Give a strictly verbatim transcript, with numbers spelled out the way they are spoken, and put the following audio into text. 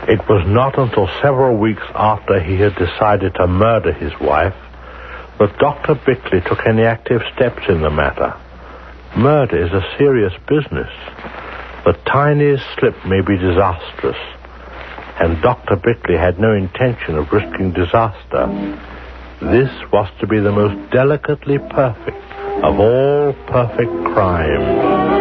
It was not until several weeks after he had decided to murder his wife that Doctor Bickley took any active steps in the matter. Murder is a serious business. The tiniest slip may be disastrous, and Doctor Bickley had no intention of risking disaster. This was to be the most delicately perfect of all perfect crimes.